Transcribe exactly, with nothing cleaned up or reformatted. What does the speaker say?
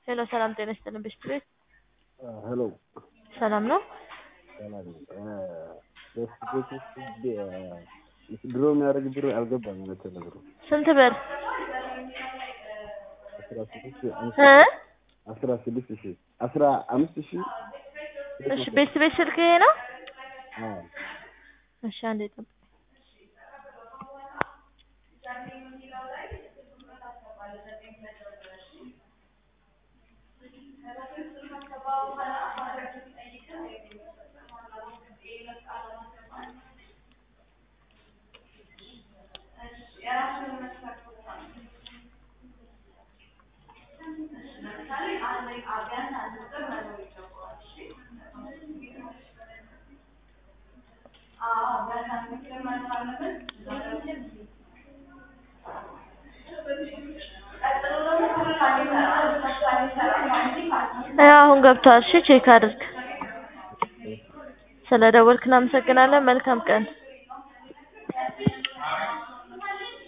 ሄሎ ሰላም ጤና ይስጥልን ብስት ቤት ሄሎ ሰላም ነው? ሰላም በስት ቤት ውስጥ ድሮ የሚያደርግ ብር አልገባም ማለት ነው። ስንት ብር? አስራ ስድስት እ አስራ ስድስት ሺህ አስራ አምስት ሺህ እሺ ቤት ቤት ስልክ ይሄ ነው? አዎ እሺ አንዴ ጠብቅ። አሁን ገብቷል። እሺ ቼክ አድርግ። ስለደወልክ እናመሰግናለን። መልካም ቀን።